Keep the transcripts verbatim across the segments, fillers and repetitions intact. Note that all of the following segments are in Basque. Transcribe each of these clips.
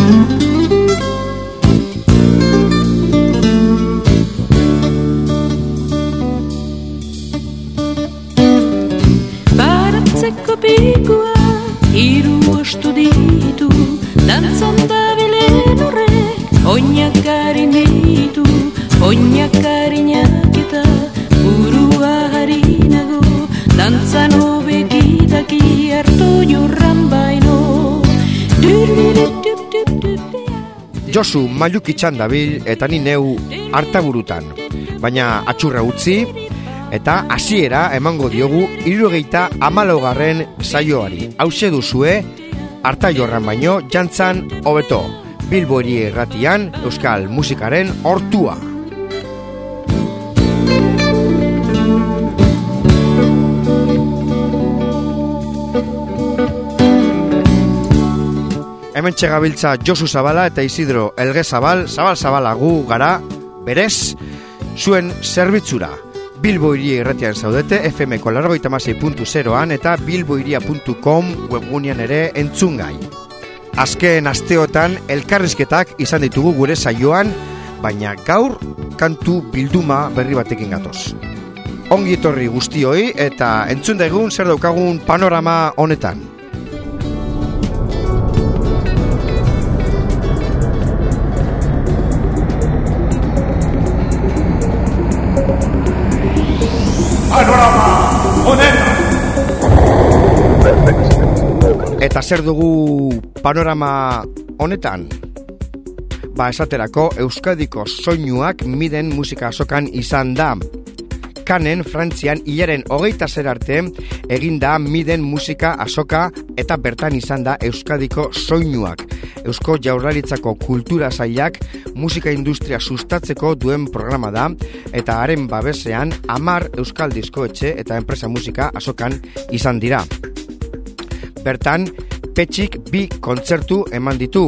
Baratzeko pikua hiru ostu ditu, dantzan dabilen horrek oinakari ditu, oinakarinak eta burua harinago, dantzan obekitaki hartu jorran baino. Josu Mailukitzan dabil eta ni neu hartaburutan, baina atxurra utzi eta hasiera emango diogu hirurogeita hamalaugarren saioari. Hauxe duzue, harta jorran baino jantzan hobeto, Bilbo Hiri Irratian euskal musikaren hortua. Hemen txegabiltza Josu Zabala eta Isidro Elge Zabal, Zabal Zabala gu gara, berez, zuen zerbitzura. Bilbo Hiri Irratian zaudete, F M ko laurogeita hamasei puntu zeroan eta bilbohiria puntu com webgunean ere entzungai. Azken asteotan elkarrizketak izan ditugu gure saioan, baina gaur kantu bilduma berri batekin gatoz. Ongi etorri guztioi eta entzun daigun zer daukagun panorama honetan. Eta zer dugu panorama honetan? Ba, esaterako Euskadiko soinuak miden musika azokan izan da. Kanen, Frantzian, hilaren hogeita zer arte egin da miden musika azoka eta bertan izan da Euskadiko soinuak. Eusko Jaurlaritzako kultura sailak musika industria sustatzeko duen programa da eta haren babesean hamar euskal diskoetxe eta enpresa musika azokan izan dira. Bertan, Petxik bi kontzertu eman ditu.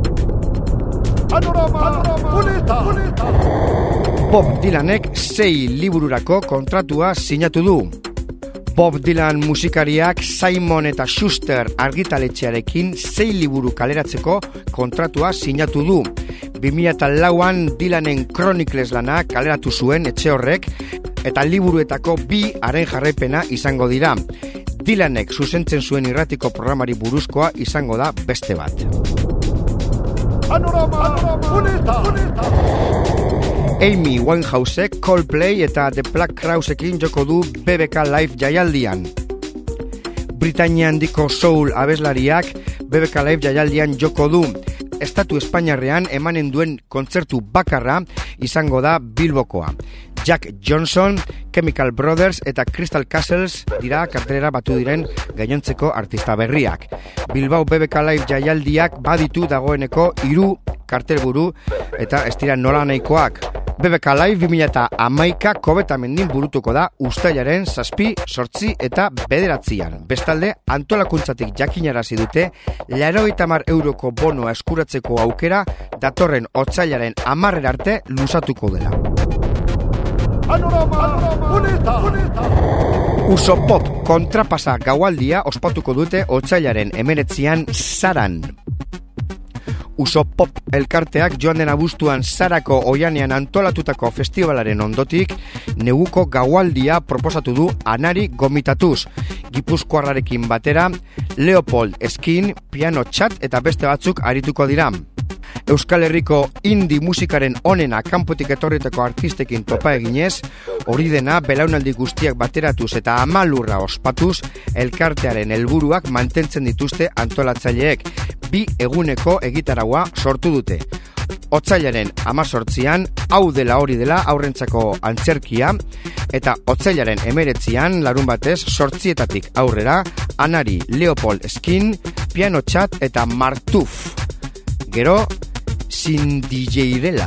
Bob Dylanek sei libururako kontratua sinatu du. Bob Dylan musikariak Simon eta Schuster argitaletxearekin sei liburu kaleratzeko kontratua sinatu du. bi mila lauan Dylanen Chronicles lana kaleratu zuen etxe horrek eta liburuetako bi haren jarraipena izango dira. Dylanek zuzentzen zuen irratiko programari buruzkoa izango da beste bat. Amy Winehousek Coldplay eta The Black Crowesekin joko du B B K Live jaialdian. Britainia handiko soul abeslariak B B K Live jaialdian joko du. Estatu Espainiarrean emanen duen kontzertu bakarra izango da Bilbokoa. Jack Johnson, Chemical Brothers eta Crystal Castles dira kartelera batu diren gainontzeko artista berriak. Bilbao B B K Live jaialdiak baditu dagoeneko hiru kartelburu eta ez dira nola nahikoak. B B K Live bi mila hamaika Kobetamendin burutuko da uztailaren zazpi, zortzi eta bederatzian. Bestalde, antolakuntzatik jakinarazi dute laurogeita hamar euroko bonoa eskuratzeko aukera datorren otsailaren hamarrera arte luzatuko dela. Uso Pop kontrapasa gaualdia ospatuko dute otsailaren hemeretzian Saran. Uso Pop elkarteak joan den abuztuan Sarako oianean antolatutako festivalaren ondotik neguko gaualdia proposatu du anari gomitatuz. Gipuzkoarrarekin batera Leopold Eskin, Piano Chat eta beste batzuk arituko dira. Euskal Herriko indie musikaren onena kanpotik etorritako artistekin topa eginez, hori dena belaunaldi guztiak bateratuz eta amalurra ospatuz, elkartearen helburuak mantentzen dituzte antolatzaileek. Bi eguneko egitaraua sortu dute. Otsailaren hamazortzian, hau dela hori dela aurrentzako antzerkia, eta otsailaren hemeretzian, larun batez, zortzietatik aurrera, Anari, Leopold Eskin, Piano Chat eta Martuf. Gero, sin D J dela.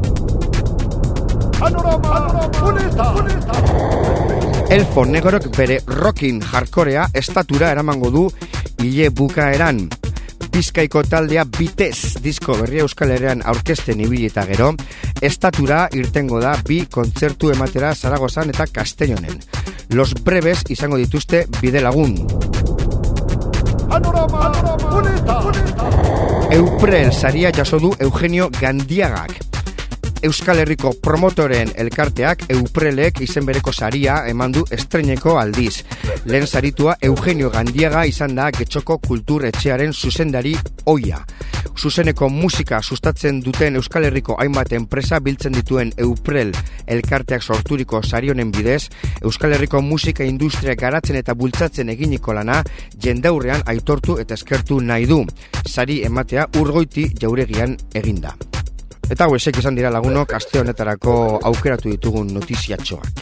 Elfo Negorok bere rockin hardcorea estatura eramango du hile bukaeran. Bizkaiko taldea Bitez disko berria Euskal Herrian aurkezten ibili eta gero, estatura irtengo da bi kontzertu ematera Zaragozan eta Castellonen. Los Breves izango dituzte bide lagun. panorama, honeta, Euprel saria jaso du Eugenio Gandiagak. Euskal Herriko promotoren elkarteak Euprelek izen bereko saria eman du estreineko aldiz. Lehen saritua Eugenio Gandiaga izan da Getxoko Kultur Etxearen zuzendari ohia. Zuzeneko musika sustatzen duten Euskal Herriko hainbat enpresa biltzen dituen Euprel elkarteak sorturiko sari honen bidez, Euskal Herriko musika industria garatzen eta bultzatzen eginiko lana jendaurrean aitortu eta eskertu nahi du. Sari ematea Urgoiti jauregian eginda. Eta hauesek izan dira lagunok aste honetarako aukeratu ditugun notiziatxoak.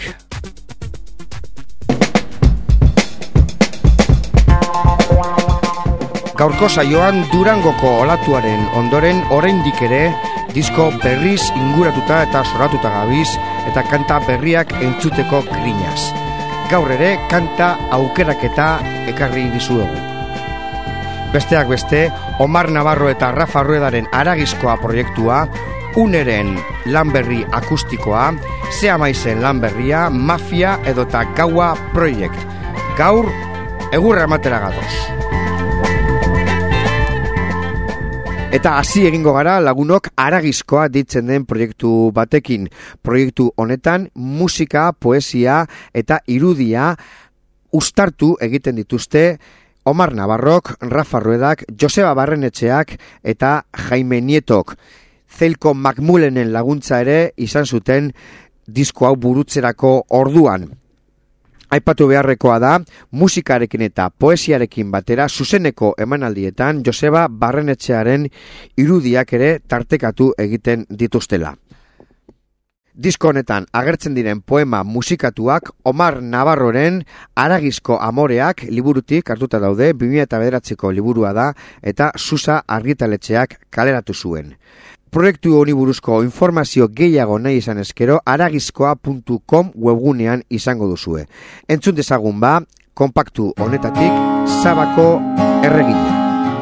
Gaurko saioan Durangoko olatuaren ondoren oraindik ere disko berriz inguratuta eta soratuta gabiz eta kanta berriak entzuteko grinaz. Gaur ere kanta aukeraketa ekarri dizuegu. Besteak beste, Omar Navarro eta Rafa Ruedaren Aragizkoa proiektua, Uneren lanberri akustikoa, Zea Maizen lanberria, Mafia edota Gaua Project. Gaur, egurra ematera gatoz. Eta hasi egingo gara lagunok Aragizkoa ditzen den proiektu batekin. Proiektu honetan musika, poesia eta irudia uztartu egiten dituzte Omar Navarrok, Rafa Ruedak, Joseba Barrenetxeak eta Jaime Nietok. Zelko Macmullenen laguntza ere izan zuten disko hau burutzerako orduan. Aipatu beharrekoa da, musikarekin eta poesiarekin batera zuzeneko emanaldietan Joseba Barrenetxearen irudiak ere tartekatu egiten dituztela. Disko honetan agertzen diren poema musikatuak Omar Navarroren Aragizko amoreak liburutik hartuta daude, bi mila bederatziko liburua da eta Susa argitaletxeak kaleratu zuen. Proiektu honi buruzko informazio gehiago nahi izan eskero aragizkoa puntu com webgunean izango duzue. Entzun dezagun ba, konpaktu honetatik Sabako erregina.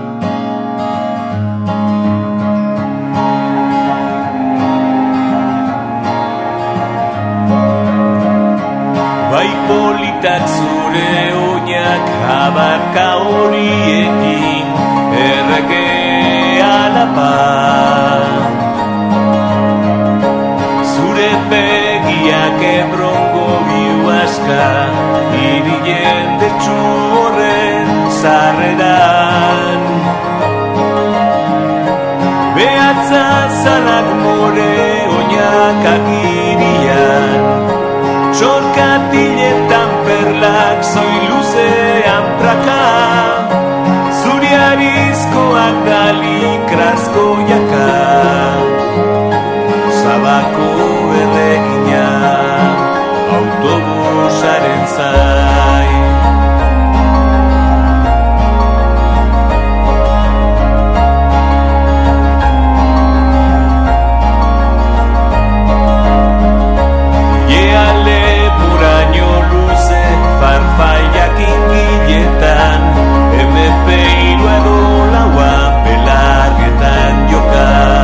Bai politak zure oinak abarka horiekin erreke alapa. Zure begiak ebrongo biuazka hiri jendetsu horren zarreran. Behatza zalak more oinak agirian, txorkatiletan perlak zoi luzean praka, zuriarizkoak galikrazko jaka, Sabako erregina autobusaren zain. Farfaiak ingiletan, M P hiru edo laua belargetan joka.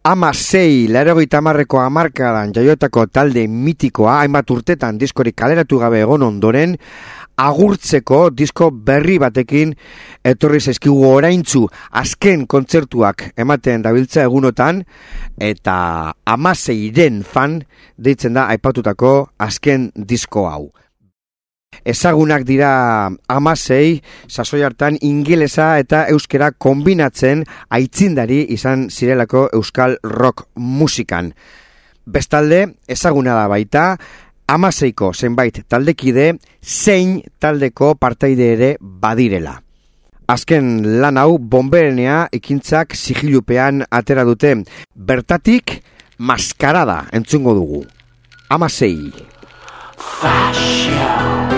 Ama sei, laurogeita hamarreko hamarkadan jaiotako talde mitikoa, hainbat urtetan diskorik kaleratu gabe egon ondoren, agurtzeko disko berri batekin etorri zaizkigu oraintzu azken kontzertuak ematen dabiltza egunotan, eta amaseiren fan deitzen da aipatutako azken disko hau. Ezagunak dira amasei, sasoi hartan ingelesa eta euskera kombinatzen aitzindari izan zirelako euskal rock musikan. Bestalde, ezaguna da baita, amaseiko zenbait taldekide, zein taldeko partaide ere badirela. Azken lan hau bonberenea ekintzak sigilupean atera dute. Bertatik, maskarada entzungo dugu. Amasei. Fashion.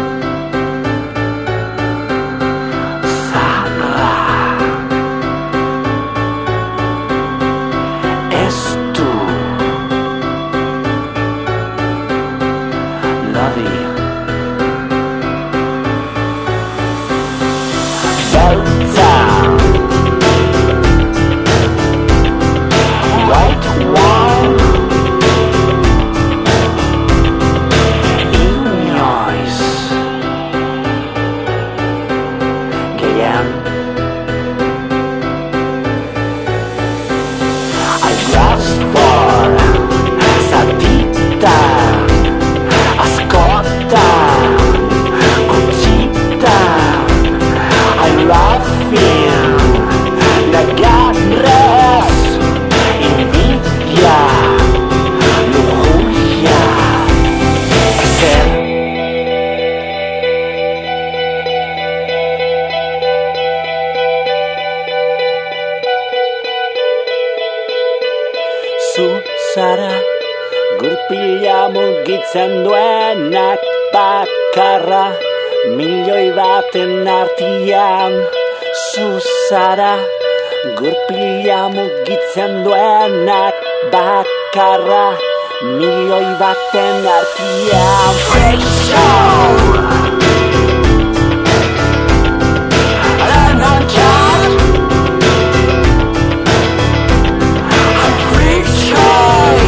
Mugitzen duenak bakarra milioi baten artian. Zuzara gurpila mugitzen duenak bakarra milioi baten artian. Freak show! Lennon John! Freak show!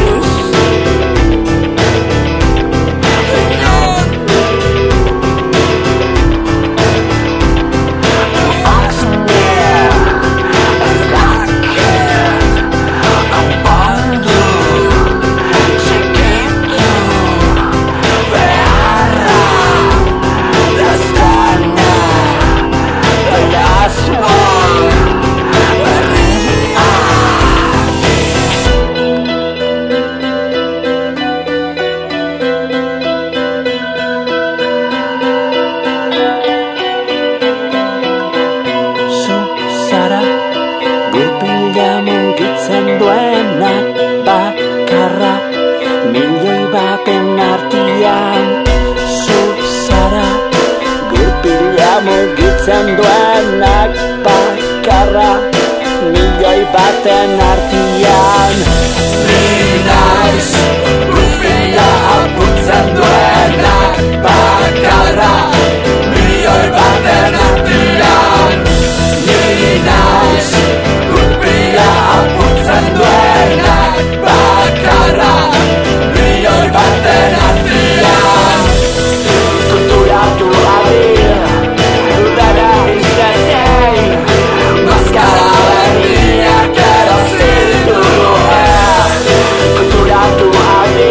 Duenak bakarra milioi baten artian. Ni naiz gurpila apurtzen duenak bakarra milioi baten artian. Ni naiz gurpila apurtzen duenak bakarra milioi baten artian. Kultura du abil Mascara berriak erosi dugu. Kultura du abil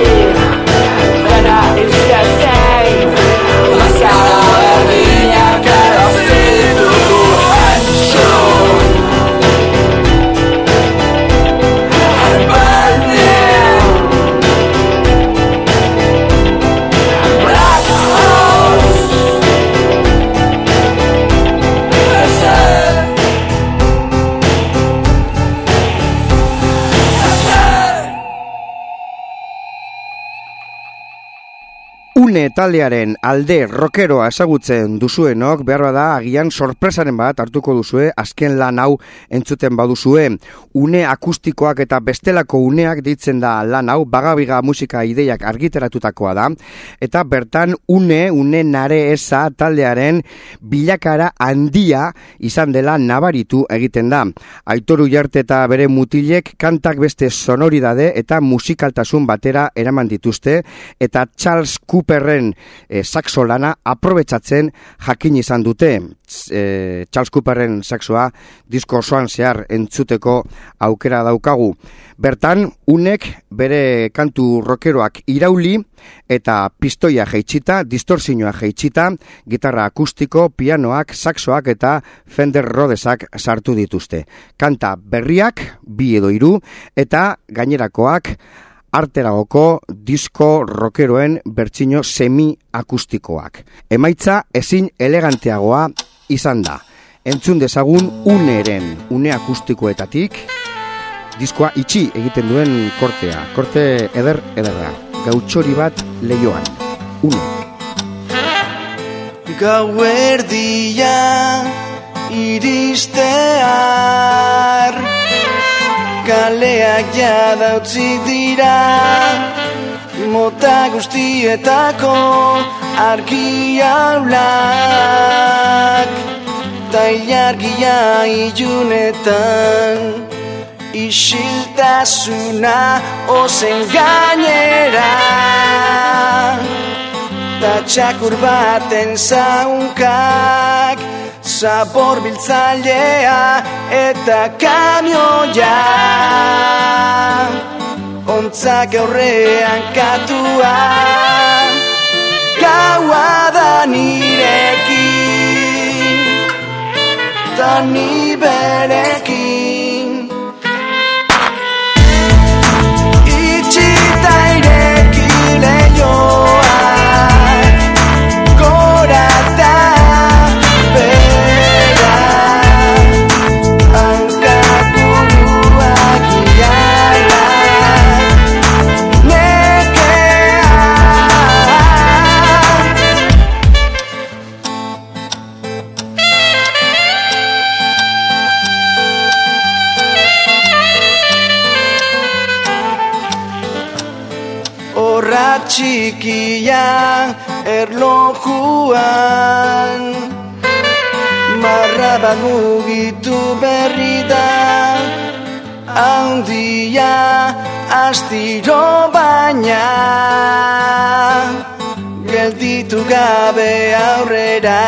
Une taldearen alde rockeroa ezagutzen duzuenok, behar bada agian sorpresaren bat hartuko duzue, azken lan hau entzuten baduzue. Une akustikoak eta bestelako uneak deitzen da lan hau, bagabiga musika ideiak argiteratutakoa da, eta bertan une, une nare eza taldearen bilakara handia izan dela nabaritu egiten da. Aitor Ujarte eta bere mutilek kantak beste sonoridade eta musikaltasun batera eraman dituzte, eta Charles Cooperren e, saxo lana aprobetsatzen jakin izan dute. E, Charles Cooperren saxoa disko osoan zehar entzuteko aukera daukagu. Bertan, unek bere kantu rockeroak irauli eta pistoia jeitsita, distorsioa jeitsita, gitarra akustiko, pianoak, saxoak eta Fender Rhodesak sartu dituzte. Kanta berriak, bi edo hiru, eta gainerakoak arteragoko disko rockeroen bertsio semi-akustikoak. Emaitza ezin eleganteagoa izan da. Entzun dezagun uneren, une akustikoetatik, diskoa itxi egiten duen kortea. Korte eder ederra. Gautxori bat leioan. Une. Gauerdia iristear, kaleak jada utzi dira, mota guztietako argi aulak, ta ilargia ilunetan, isiltasuna ozen gainera, ta txakur baten zaunkak, zabor biltzailea eta kamioia, ontzak aurrean katua, gaua da nirekin, da ni berekin. Itxita ireki leioak, gora da bera, hankaburuak iarrak, nekeak. Horra txikia erlojuan, marra bat mugitu berri da, handia astiro baina, gelditu gabe aurrera,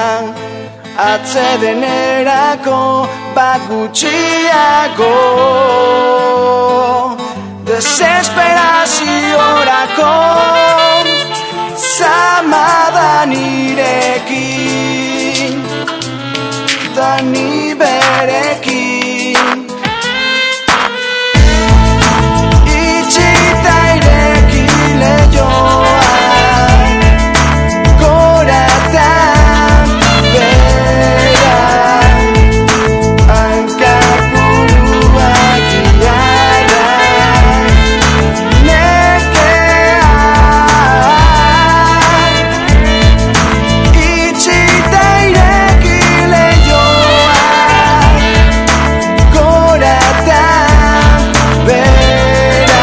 atzedenerako bat gutxiago, desesperaziorako zamada nirekin, da ni berekin. Itxita ireki leioak, gora eta bera, hankaburuak iarrak, nekeak. Itxita ireki leioak, gora eta bera,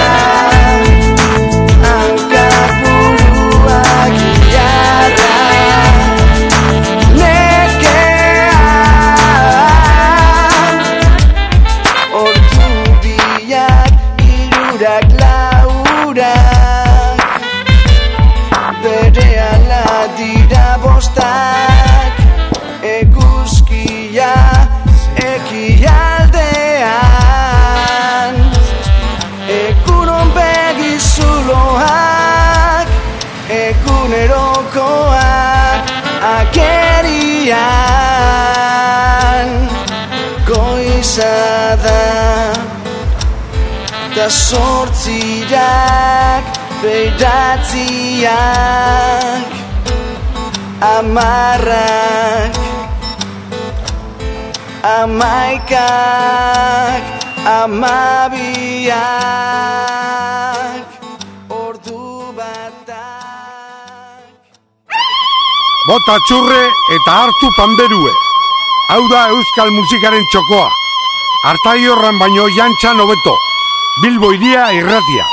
hankaburuak iarrak, nekeak. Ordu biak irurak laurak, berehala dira bostak, eguzkia ekialdean, egunon begizuloak, egunerokoak agerian, goiza da, da sortzirak beiratziak, amarrak, amaikak, amabiak, ordu bata. bota txurre eta hartu panderue. Hau da euskal musikaren txokoa. Artaiorran baino jantxan hobeto. Bilbo iria irratia.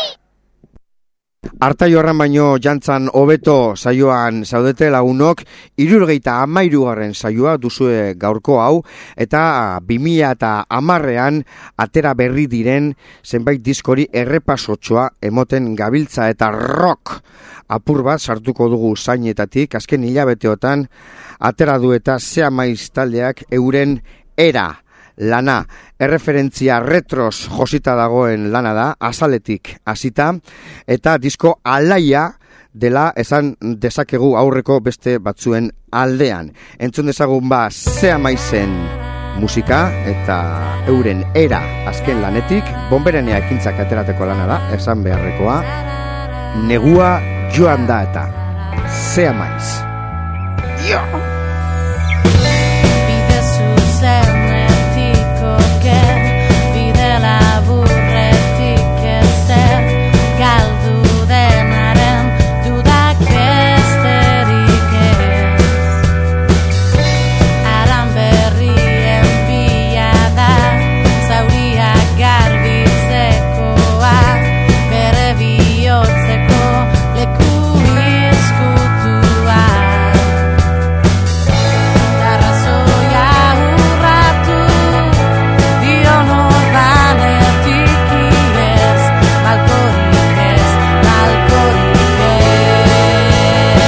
Artaiorran baino jantzan hobeto saioan zaudete lagunok, hirurgeita hamairugarren saioa duzue gaurko hau, eta bi mila eta hamarrean atera berri diren zenbait diskori errepasotxoa emoten gabiltza eta rock apur bat sartuko dugu zainetatik, azken hilabeteotan atera du eta Zea Maiz taldeak euren era lana, erreferentzia retros josita dagoen lana da, azaletik hasita, eta disko alaia dela esan dezakegu aurreko beste batzuen aldean. Entzun dezagun ba Zea Maizen musika eta euren era azken lanetik, Bonberenea ekintzak aterateko lana da, esan beharrekoa, negua joan da eta Zea Maiz. Dio! Bide zuzenetik oker, bide laburretik ezer, galdu denaren dudak besterik ez. Aran berrien bila da, zauriak garbitzekoa, bere bihotzeko leku izkutua. Arrazoia urratu, dio norbanetik iez, malkorik ez, malkorik ez.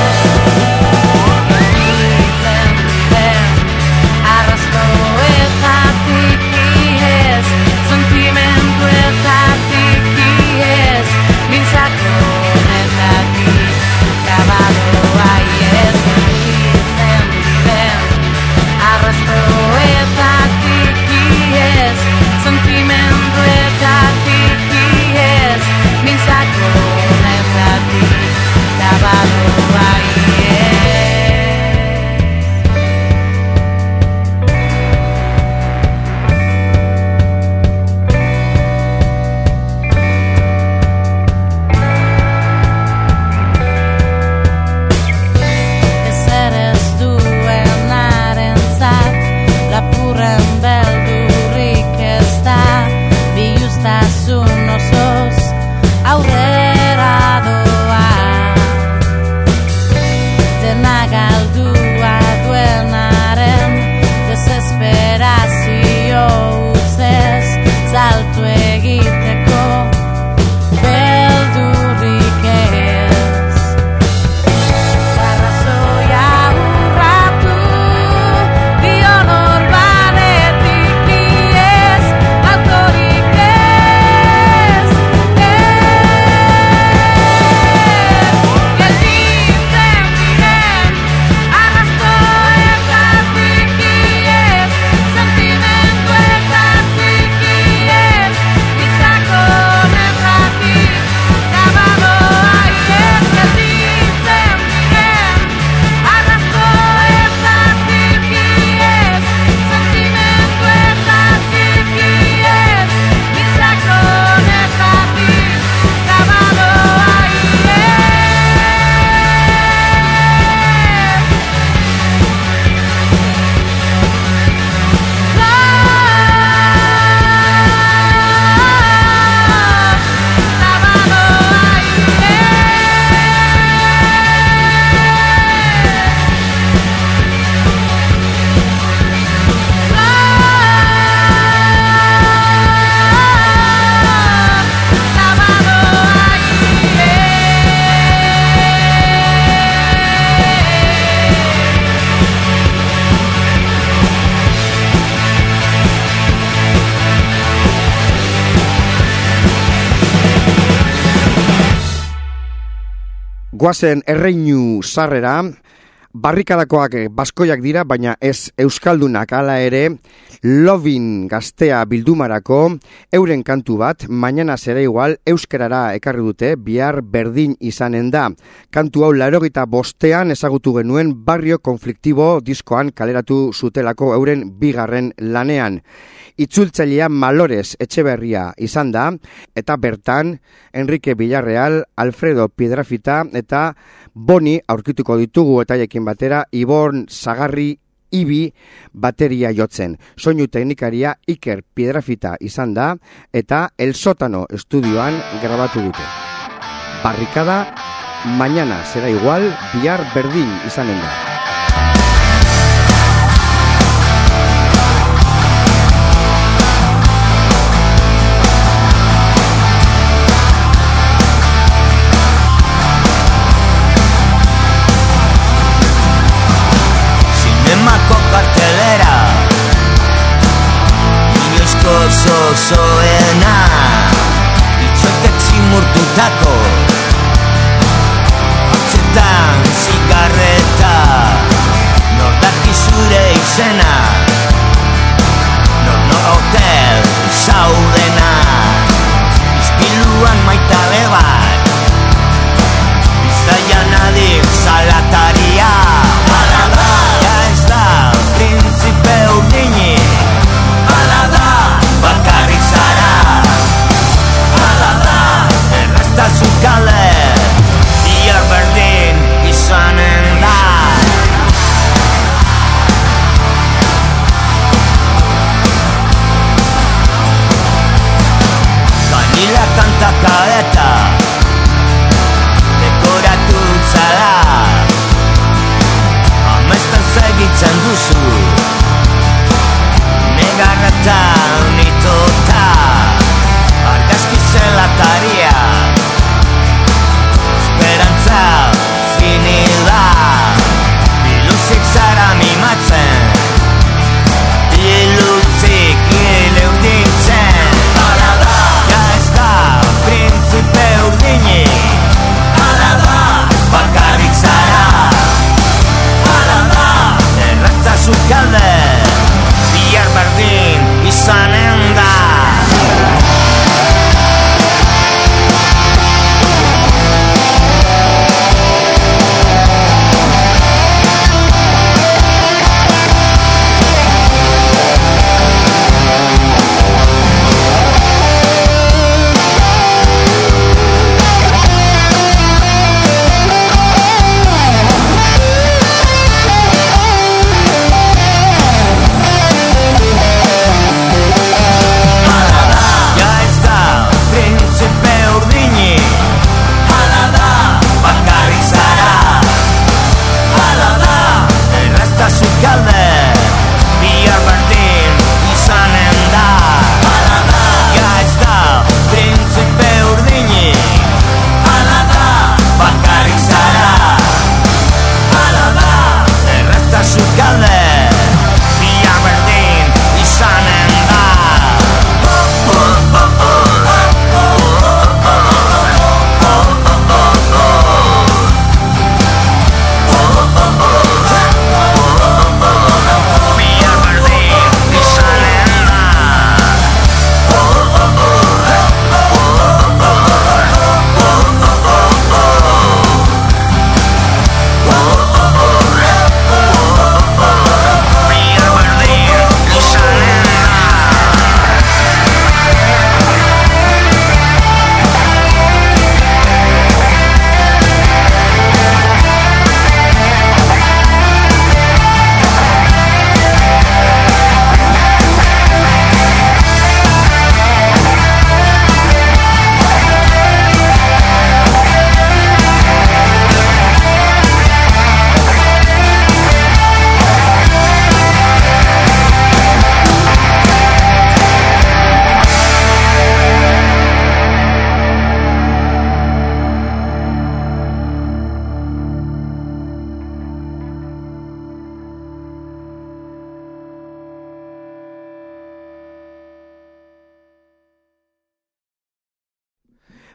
Izen diren, arrazoetatik iez, sentimenduetatik iez, mintzako honetatik, gabadoa iez. Izen diren, arrazoetatik iez, sentimenduetatik iez, mintzako honetatik, gabadoa iez. Ezer ez duenarentzat, lapurren beldurrik ez da, biluztasun osoz aurrera doa. Dena galdua duenaren desesperazio utzez, salto egiteko beldurrik ez. Arrazoia urratu, dio norbanetik iez, malkorik ez, ez. Gelditzen diren, arrazoetatik iez, sentimenduetatik iez, izako honetatik, gabadoa iez. Gelditzen diren, arrazoetatik iez, sentimenduetatik iez, izako honetatik, gabadoa Goazen erreinu sarrera, barrikadakoak baskoiak dira, baina ez euskaldunak. Hala ere, Lovin gaztea bildumarako euren kantu bat, mañana zera igual, euskarara ekarri dute, bihar berdin izanen da. Kantu hau laurogeita bostean ezagutu genuen Barrio Konfliktibo diskoan kaleratu zutelako euren bigarren lanean. Itzultzailea Malores Etxeberria izan da, eta bertan Enrique Villarreal, Alfredo Piedrafita eta Boni aurkituko ditugu, eta haiekin batera Ibon Zagarri Ibi bateria jotzen. Soinu teknikaria Iker Piedrafita izan da, eta El Sótano estudioan grabatu dute. Barrikada, mañana será igual, bihar berdin izanen da. Zinemako kartelera inoizko zozoena itxotek zimurtutako hotzetan zigarreta nordaki zure izena Nono hotel zaudena izpiluan maitale bat bizaian adik salataria Hala da, ja ez da, printzipe urdini Hala da, bakarrik zara Hala da, erreztasun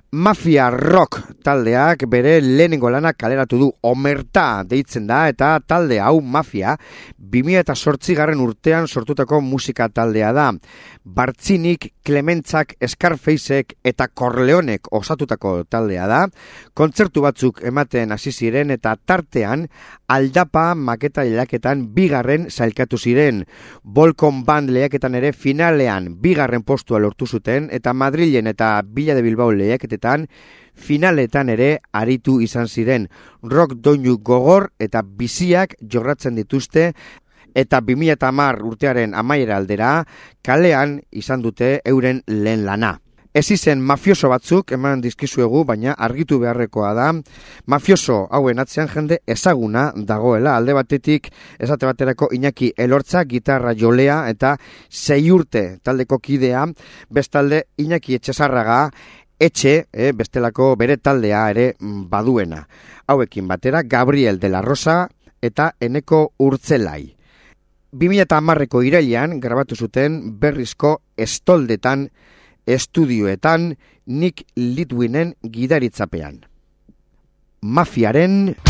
Mafia Rock taldeak bere lehenengo lana kaleratu du, Omerta deitzen da, eta talde hau Mafia bi mila zortzigarren urtean sortutako musika taldea da. Bartzinik, Clementzak, Scarfaceek eta Corleonek osatutako taldea da. Kontzertu batzuk ematen hasi ziren eta tartean Aldapa maketa lehiaketan bigarren sailkatu ziren. Volcom Band lehiaketan ere finalean bigarren postua lortu zuten eta Madrilen eta Villa de Bilbao lehiaketetan finaletan ere aritu izan ziren. Rock doinu gogor eta biziak jorratzen dituzte eta bi mila hamar urtearen amaiera aldera kalean izan dute euren lehen lana. Ez izen mafioso batzuk eman dizkizuegu, baina argitu beharrekoa da. Mafioso hauen atzean jende ezaguna dagoela. Alde batetik esate baterako Iñaki Elortza, gitarra jolea eta sei urte taldeko kidea, bestalde Iñaki Etxesarraga, Etxe, eh, bestelako bere taldea ere baduena. Hauekin batera Gabriel de la Rosa eta Eneko Urtzelai. bi mila hamarreko irailean grabatu zuten berrizko Estoldetan estudioetan Nick Litwinen gidaritzapean. Mafiaren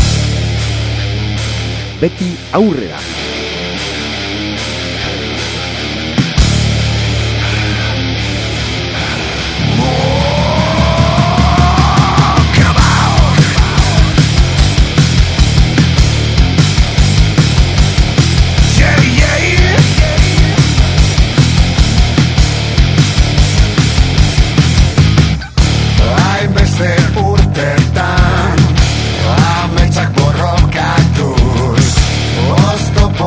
beti aurrera. Urtetan ametsak borrokatuz oztopo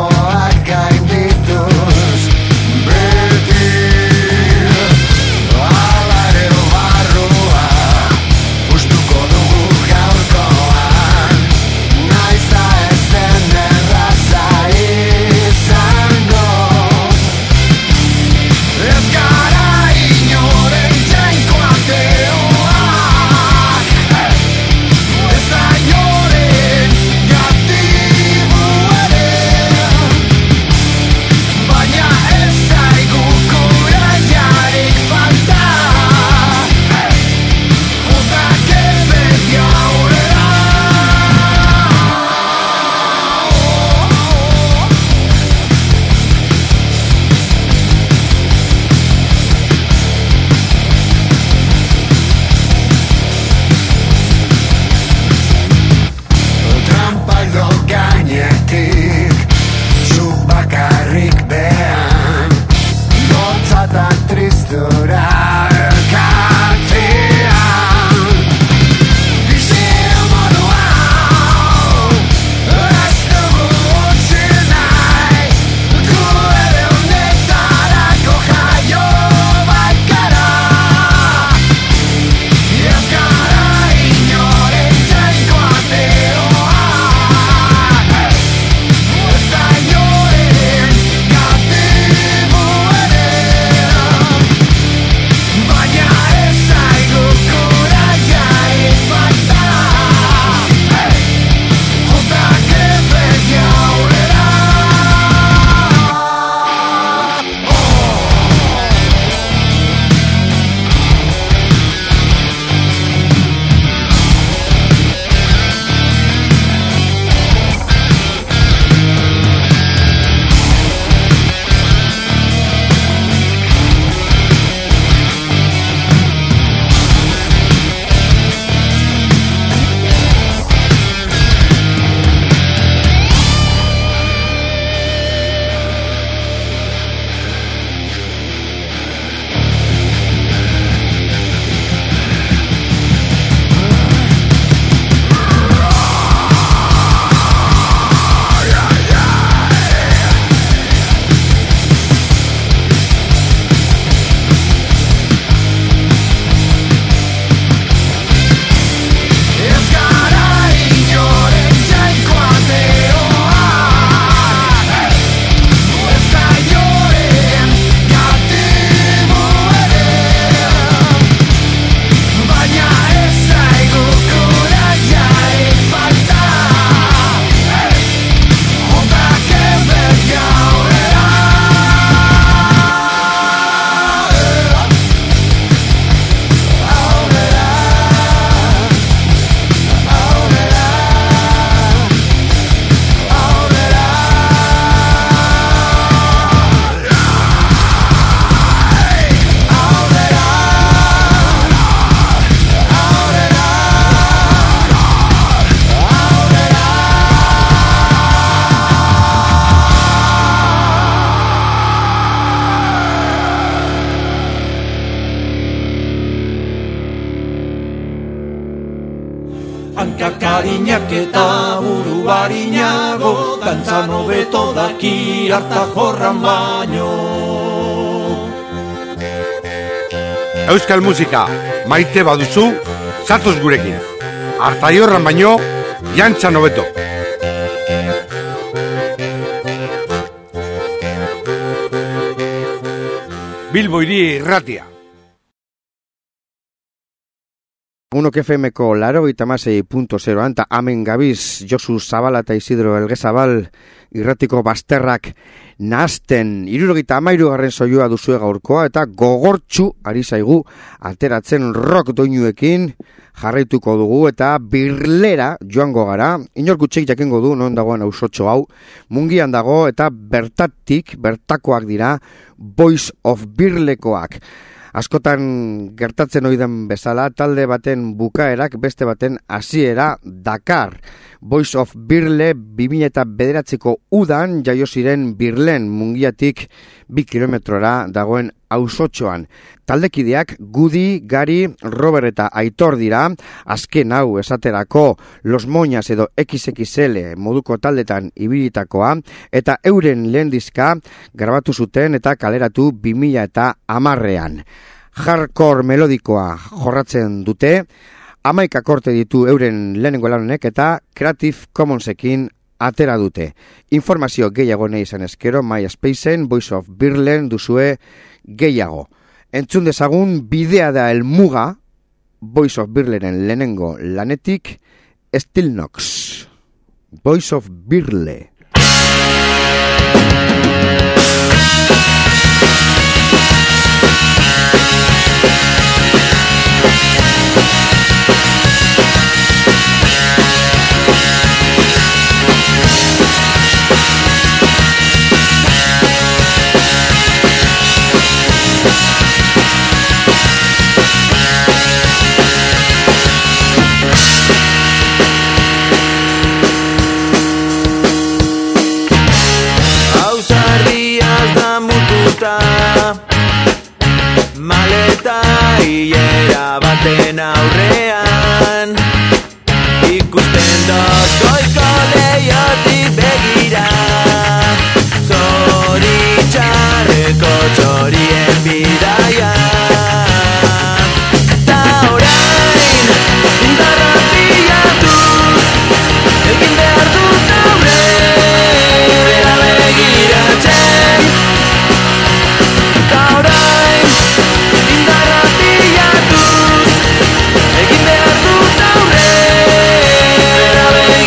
hankakarinak eta buru barinago, dantzan hobeto daki harta jorran baino. Euskal musika maite baduzu, zatoz gurekin. Artaiorran baino, jantzan hobeto. Bilbo Hiri Irratia. Unok F Mko laro eta masei punto zero anta amen gabiz Josu Zabala eta Isidro Elgezabal irratiko bazterrak nahazten irurogita amairu garren soilua duzue gaurkoa eta gogortxu ari zaigu ateratzen rock doinuekin jarraituko dugu eta birlera joango gara. Inork utxeik jakingo du non dagoen ausotxo hau, Mungian dago eta bertatik bertakoak dira Voice of Birlekoak. Askotan gertatzen oidan bezala, talde baten bukaerak beste baten hasiera dakar. Voice of Birle bi mila bederatziko udan jaio ziren Birlen Mungiatik bi kilometrora dagoen auzotxoan. Taldekideak Gudi, Gari, Robert eta Aitor dira, azken hau esaterako Los Moñas edo X X L moduko taldetan ibilitakoa, eta euren lehen diska grabatu zuten eta kaleratu bi mila hamarrean. Hardcore melodikoa jorratzen dute, hamaika korte ditu euren lehenengo lanek eta Creative Commonsekin atera dute. Informazio gehiago nahi izan eskero, MySpaceen Voice of Birlen duzue gehiago. Entzun dezagun bidea da helmuga Voice of Birleren lehenengo lanetik Still Knox. Voice of Birle. Maleta hilera baten aurrean ikusten dut goiko leiotik begira zoritxarreko txorien bidaia ta orain indarra pilatuz egin behar dut aurrera begiratzen ta orain indarra pilatuz egin behar dut aurrera begiratzen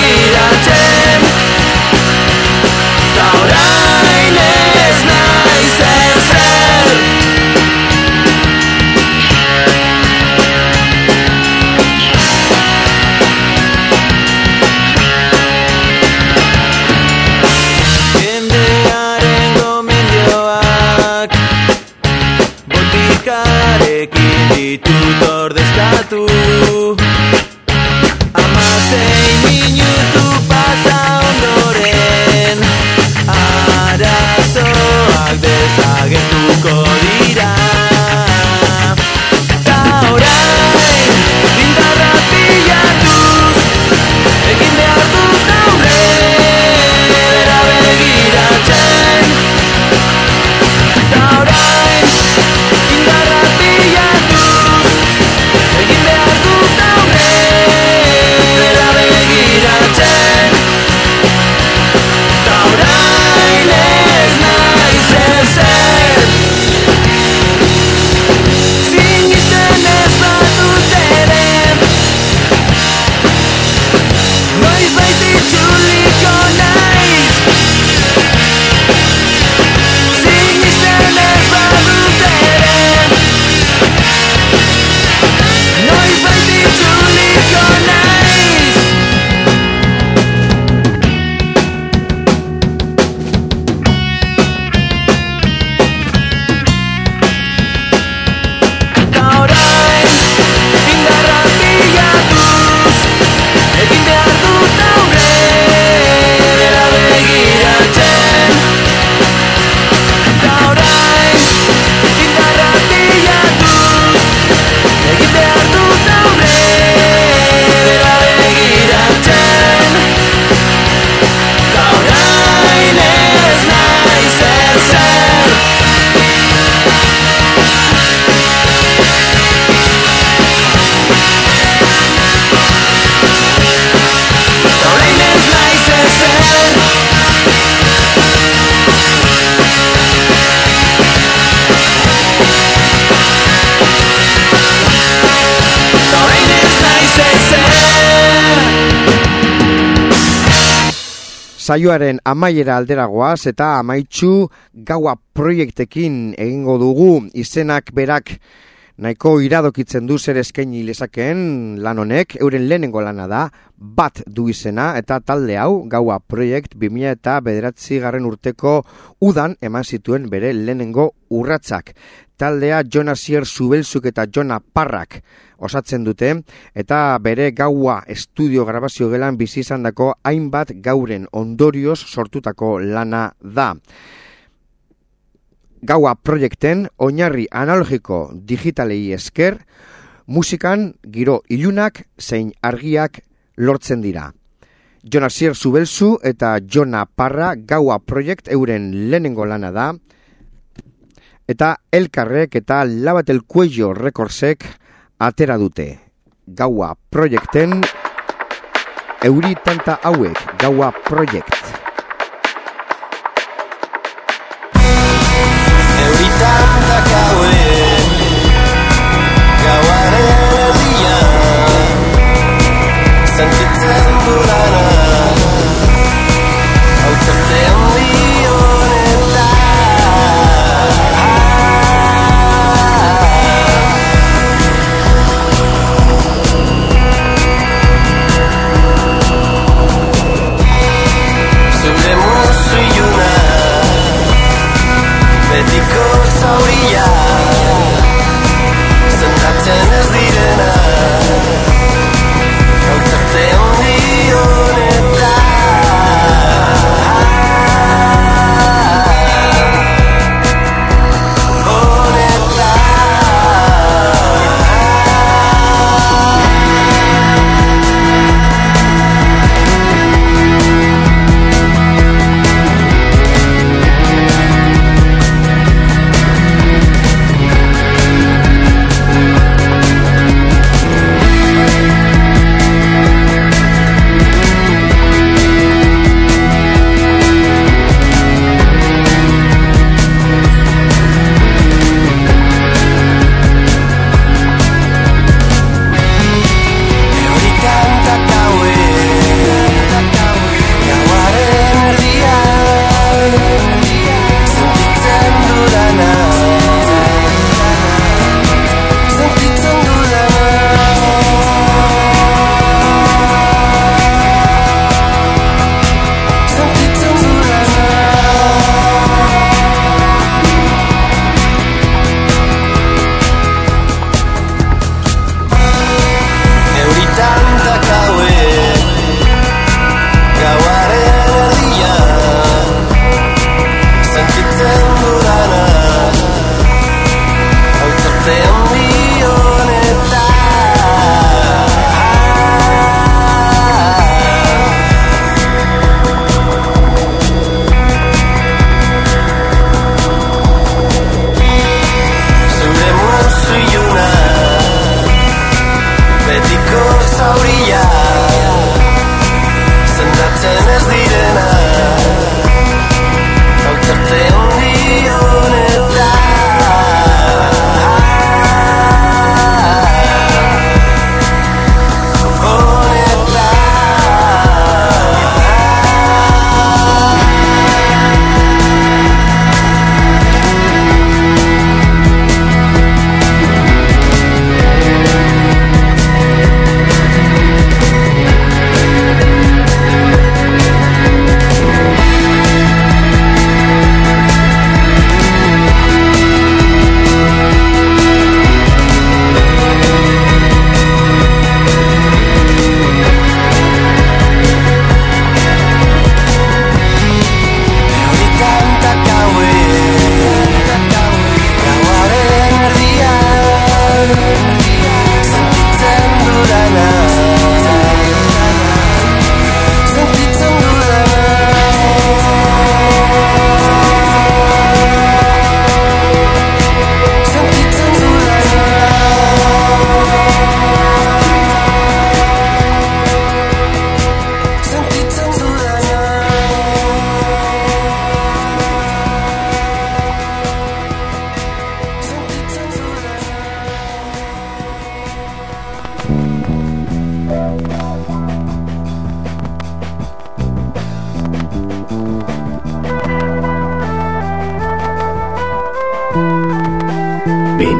Saioaren amaiera alderagoaz eta amaitzu gaua proiektekin egingo dugu. Izenak berak nahiko iradokitzen du zer eskaini lezakeen lan honek. Euren lehenengo lana da, bat du izena, eta talde hau gaua proiekt bi mila eta bederatzi garren urteko udan eman zituen bere lehenengo urratsak. Taldea Jon Asier Zubelzuk eta Jona Parrak osatzen dute, eta bere gaua estudio grabazio gelan bizi izandako hainbat gauren ondorioz sortutako lana da. Gaua proiekten oinarri analogiko digitalei esker, musikan giro ilunak zein argiak lortzen dira. Jon Asier Zubelzu eta Jona Parra gaua proiekt euren lehenengo lana da, eta elkarrek eta Labat el Cuello Recordsek atera dute. Gaua proiekten euri tanta hauek, gaua proiekt. Euri tantak hauek, gauaren erdia, sentitzen dudana, hautarte handi honetan. Betiko zauria, zentratzen ez direna, hautzarte handi honetan.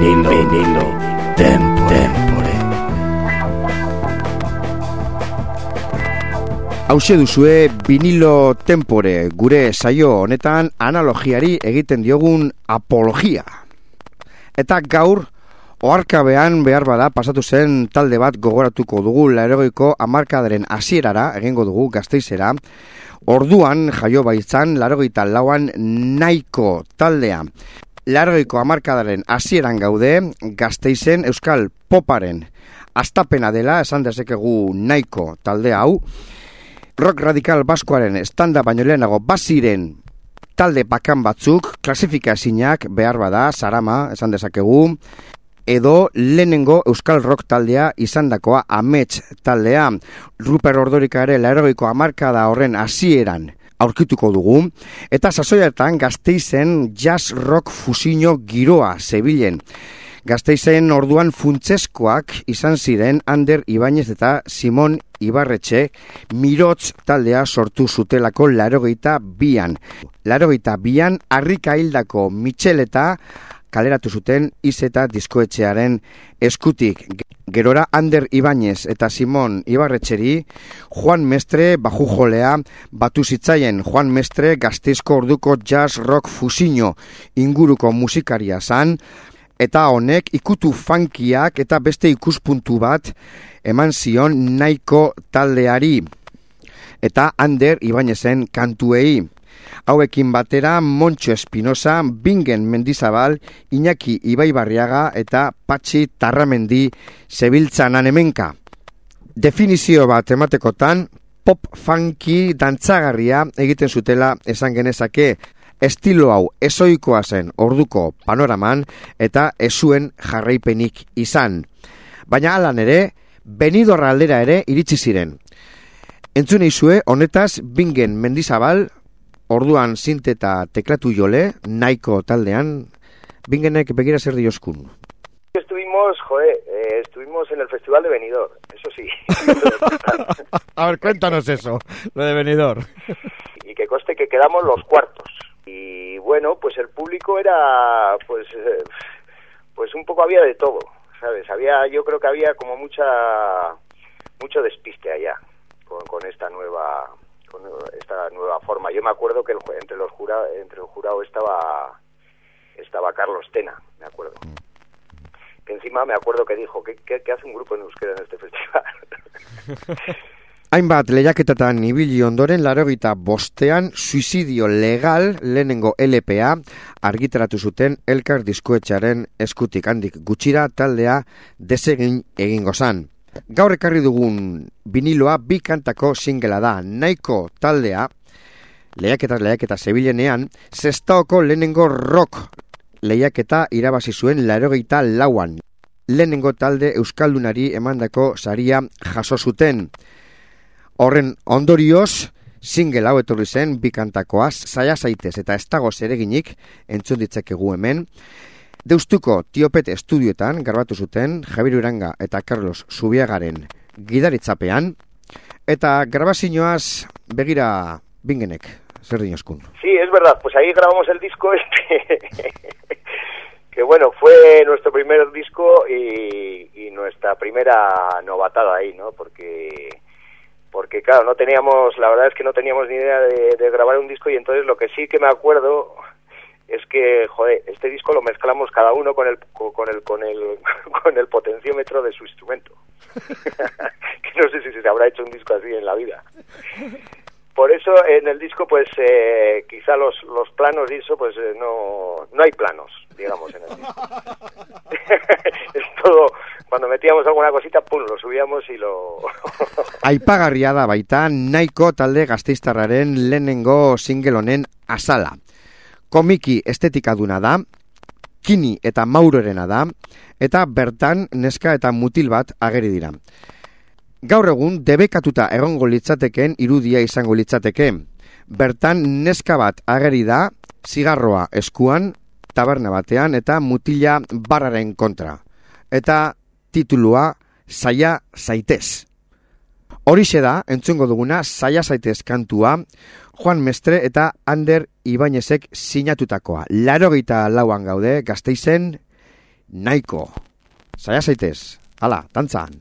vinilo, vinilo, tempore. Hauxe duzue vinilo tempore, gure saio honetan analogiari egiten diogun apologia. Eta gaur, oharkabean behar bada pasatu zen talde bat gogoratuko dugu laurogeiko hamarkadaren hasierara egingo dugu Gasteizera. Orduan jaio baitzan laurogeita lauan nahiko taldea. Laurogeiko hamarkadaren hasieran gaude Gasteizen euskal poparen astapena dela esan dezakegu nahiko talde hau. Rock radikal baskoaren estanda baino lehenago baziren talde bakan batzuk, klasifikazinak behar bada, Sarama, esan dezakegu, edo lehenengo euskal rock taldea izandakoa Amets taldea. Ruper Ordorika ere laurogeiko hamarkada horren hasieran aurkituko dugu, eta sasoietan Gasteizen jazz rock fusiño giroa zebilen. Gasteizen orduan funtseskoak izan ziren Ander Ibáñez eta Simon Ibarretxe Mirotz taldea sortu zutelako laurogeita bian. Laurogeita bian harrika hildako Micheleta kaleratu zuten Izeta diskoetxearen eskutik. Gerora Ander Ibáñez eta Simon Ibarretxeri Juan Mestre bajujolea batu zitzaien. Juan Mestre Gasteizko orduko jazz rock fusiño inguruko musikaria zan, eta honek ikutu funkiak eta beste ikuspuntu bat eman zion nahiko taldeari eta Ander Ibáñezen kantuei. Hauekin batera Montxo Espinosa, Bingen Mendizabal, Iñaki Ibaibarriaga eta Patxi Tarramendi zebiltzanan hemenka. Definizio bat ematekotan, pop funky dantzagarria egiten zutela esan genezake. Estilo hau ezoikoa zen orduko panoraman eta ezuen jarraipenik izan. Baina alan ere, Benidorra aldera ere iritsi ziren. Entzune izue, honetaz Bingen Mendizabal, orduan zinte eta teklatu jole, nahiko taldean, Bingenek begira zer dioskun. Estuvimos, joder, eh, estuvimos en el Festival de Benidorm, eso sí. A ver, cuéntanos eso, lo de Benidorm. Y que conste que quedamos los cuartos. Y bueno, pues el público era, pues, eh, pues un poco había de todo, ¿sabes? Había, yo creo que había como mucha, mucho despiste allá con, con esta nueva, con esta nueva forma. Yo me acuerdo que el, entre los jurados, entre el jurado estaba, estaba Carlos Tena, me acuerdo. Que encima me acuerdo que dijo, ¿qué, qué, qué hace un grupo en euskera en este festival? Hainbat lehiaketatan ibili ondoren laurogeita bostean suizidio legal lehenengo L P A argitaratu zuten Elkar diskoetxearen eskutik. Handik gutxira taldea desegin egingo zan. Gaur ekarri dugun viniloa bi kantako singela da. Nahiko taldea lehiaketa lehiaketa zebilenean Sestaoko lehenengo rock lehiaketa irabazi zuen laurogeita lauan. Lehenengo talde euskaldunari emandako saria jaso zuten. Horren ondorioz, single hau etorri zen bi kantakoa, Saia zaitez eta ez dago zereginik entzun ditzakegu hemen. Deustuko Tiopet estudioetan garbatu zuten Javier Uranga eta Carlos Zubiagaren gidaritzapean, eta grabazioaz begira Bingenek, zer dinoskun. Sí, es verdad, pues ahí grabamos el disco este, que bueno, fue nuestro primer disco y, y nuestra primera novatada ahí, ¿no? Porque... Porque claro, no teníamos, la verdad es que no teníamos ni idea de, de grabar un disco, y entonces lo que sí que me acuerdo es que, joder, este disco lo mezclamos cada uno con el con el con el con el potenciómetro de su instrumento. Que no sé si se habrá hecho un disco así en la vida. Por eso en el disco pues eh, quizá los los planos y eso pues eh, no no hay planos, digamos, en el disco. Es todo, cuando metíamos alguna cosita, pum, lo subíamos y lo... Aipagarria da baita nahiko talde gasteiztarraren lehenengo single honen azala. Komiki estetikaduna da, Kini eta Maurorena da, eta bertan neska eta mutil bat ageri dira. Gaur egun debekatuta egongo litzateken irudia izango litzateke. Bertan neska bat ageri da, zigarroa eskuan, taberna batean eta mutila barraren kontra. Eta titulua Saia zaitez. Horixe da, entzungo duguna, Saia zaitez kantua, Juan Mestre eta Ander Ibáñezek sinatutakoa. Laurogeita lauan gaude, Gasteizen, nahiko. Saia zaitez, hala, dantzan.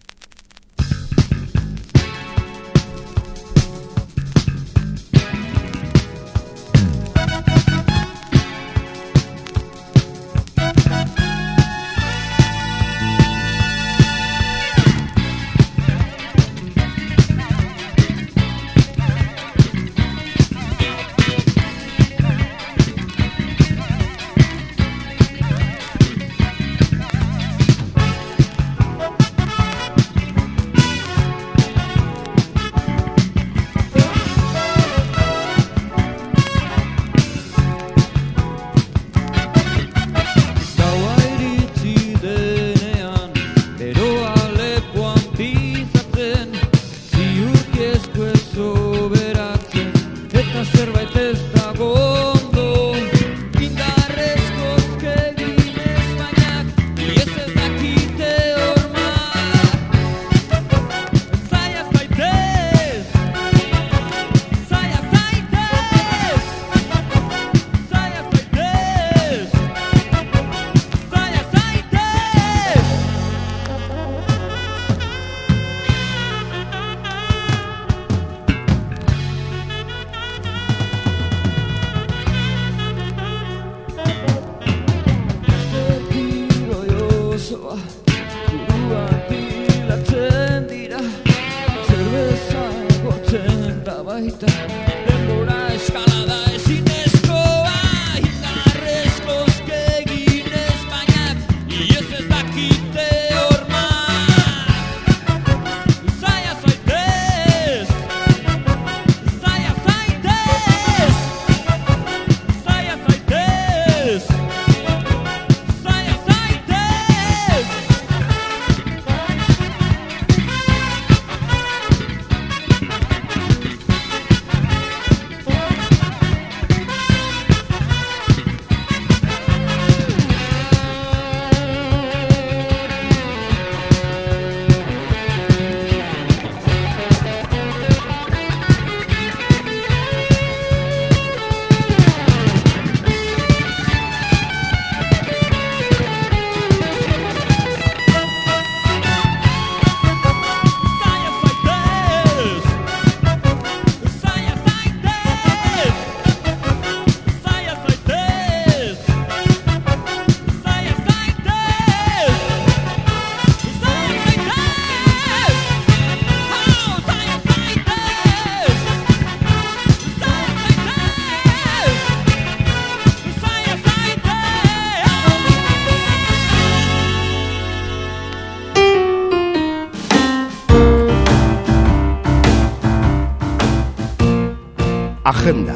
Agenda.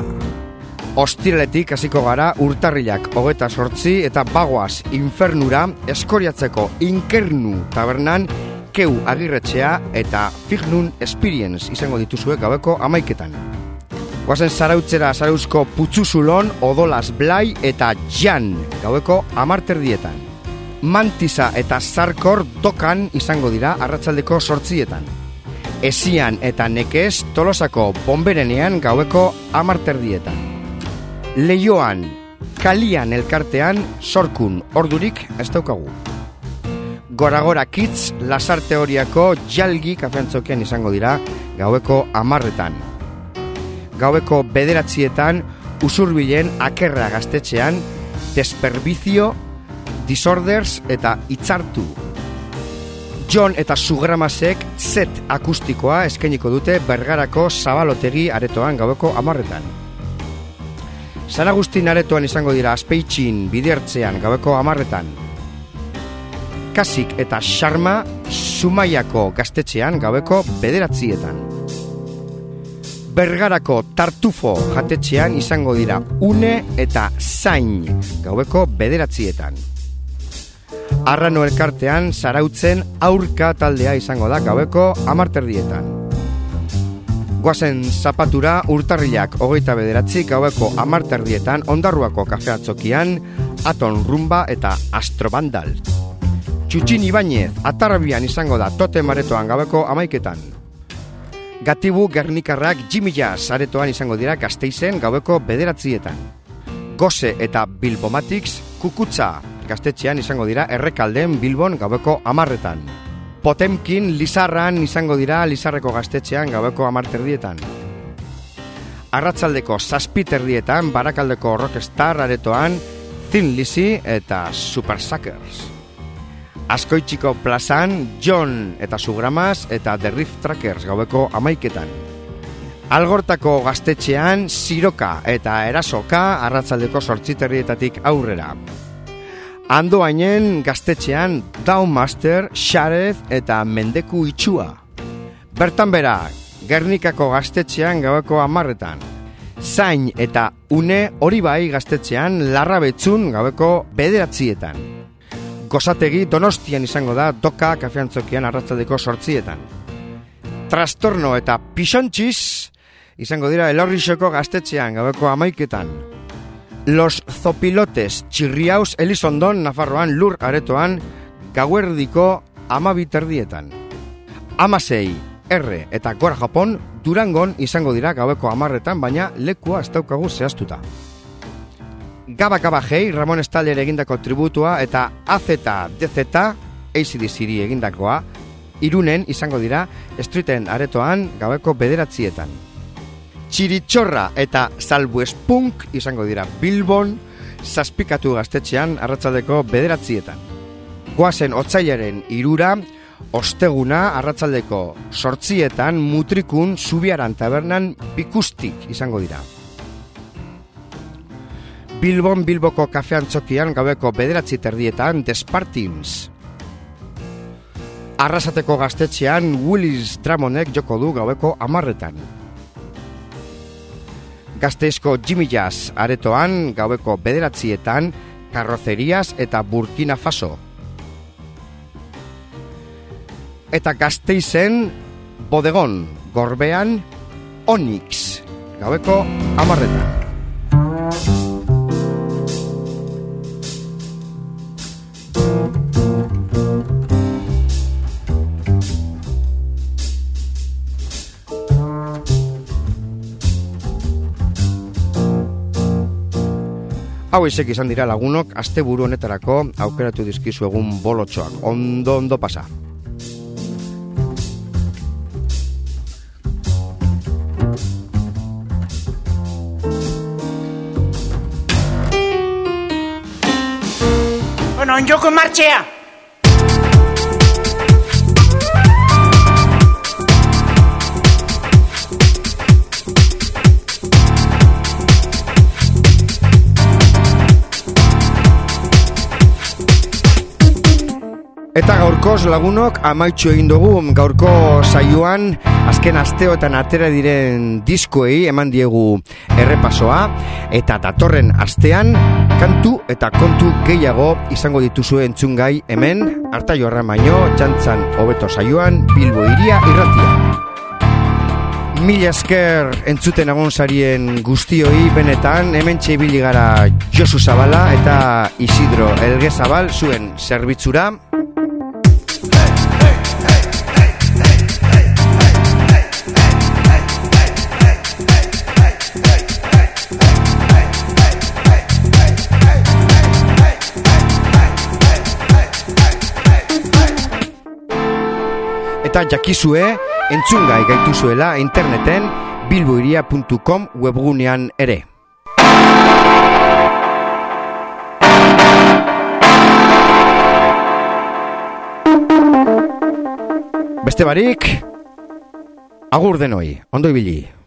Ostiraletik hasiko gara urtarrilak hogeta sortzi eta bagoaz infernura eskoriatzeko inkernu tabernan keu agirretxea eta Fignun Experience izango dituzue gaueko amaiketan. Guazen zarautzera zarauzko putzuzulon, odolas blai eta jan gaueko amarterdietan. Mantisa eta zarkor dokan izango dira arratsaldeko sortzietan. Esian eta nekez Tolosako bonberenean gaueko amarterdietan. Leioan, kalian elkartean sorkun ordurik ez daukagu. Gora-gora Kids Lasarte Horiako jalgi kafeantzokian izango dira gaueko amarretan. Gaueko bederatzietan Usurbilen Akerra gaztetxean Desperbizio, Disorders eta Itzartu. John eta Sugramasek set akustikoa eskainiko dute Bergarako Zabalotegi aretoan gaueko amarretan. San Agustin aretoan izango dira Azpeitxin Bidertzean gaueko amarretan. Kasik eta Xarma Zumaiako gaztetxean gaueko bederatzietan. Bergarako Tartufo jatetxean izango dira Une eta Zain gaueko bederatzietan. Arrano elkartean zarautzen aurka taldea izango da gaueko amarterdietan. Guazen zapatura urtarrilak hogeita bederatzi gaueko amarterdietan Ondarruako kafeatzokian Aton Rumba eta Astrobandal. Txutxin Ibañez Atarrabian izango da Totem aretoan gaueko amaiketan. Gatibu Gernikarrak Jimmy Jazz aretoan izango dira Gasteizen gaueko bederatzietan. Gose eta Bilbomatics Kukutza gaztetxean izango dira Errekalden, Bilbon gaueko amarretan. Potemkin, Lizarran izango dira Lizarreko gaztetxean gaueko amarterdietan. Arratsaldeko zazpiterdietan Barakaldeko Rockstar aretoan Thin Lizzy eta Super Suckers. Azkoitxiko plazan John eta Sugramas eta The Riff Trackers gaueko amaiketan. Algortako gaztetxean Siroka eta Erasoka arratsaldeko zortziterrietatik aurrera. Andoainen gaztetxean Downmaster, Xarez eta Mendeku Itxua. Bertan bera, Gernikako gaztetxean gaueko amarretan. Zain eta Une hori bai gaztetxean Larrabetzun gaueko bederatzietan. Gozategi Donostian izango da Doka kafeantzokian arratsaldeko sortzietan. Trastorno eta Pixontxiz izango dira Elorrixoko gaztetxean gaueko amaiketan. Los Zopilotes Txirriaus Elizondon Nafarroan Lur aretoan gauerdiko amabiterdietan. Amasei R eta Gora Japon Durangon izango dira gaueko amarretan, baina lekua ez daukagu zehaztuta. Gaba Gaba Hei, Ramon Estaller egindako tributua eta A Z D Z A C D C egindakoa Irunen izango dira Streeten aretoan gaueko bederatzietan. Txiritxorra eta Salbuespunk izango dira Bilbon zazpikatu gaztetxean arratsaldeko bederatzietan. Goazen otsailaren irura, osteguna arratsaldeko sortzietan Mutrikun Zubiaran tabernan Bikustik izango dira. Bilbon Bilboko kafeantzokian gaueko bederatzi terdietan Despartins. Arrasateko gaztetxean Willis Dramonek joko du gaueko amarretan. Gasteizko Jimmy Jazz aretoan gaueko bederatzietan Karrozerias eta Burkina Faso. Eta Gasteizen Bodegon Gorbean Onyx gaueko amarretan. Hau izek izan dira lagunok, asteburu honetarako aukeratu dizkizu egun bolotxoak. Ondo, ondo pasa. Bueno, ondoko martxea! Eta gaurkoz lagunok amaitxo egin dugu gaurko saioan azken asteotan atera diren diskoei eman diegu errepasoa eta datorren astean kantu eta kontu gehiago izango dituzue entzungai hemen Artaio Arramaino jantzan hobeto saioan Bilbo Hiria irratia. Mila esker entzuten egon sarien guztioi benetan hementxe ibili gara Josu Zabala eta Isidro Elgezabal zuen zerbitzura. Eta jakizue, entzungai gaituzuela interneten bilbohiria puntu com webgunean ere. Beste barik, agur denoi, ondo ibili.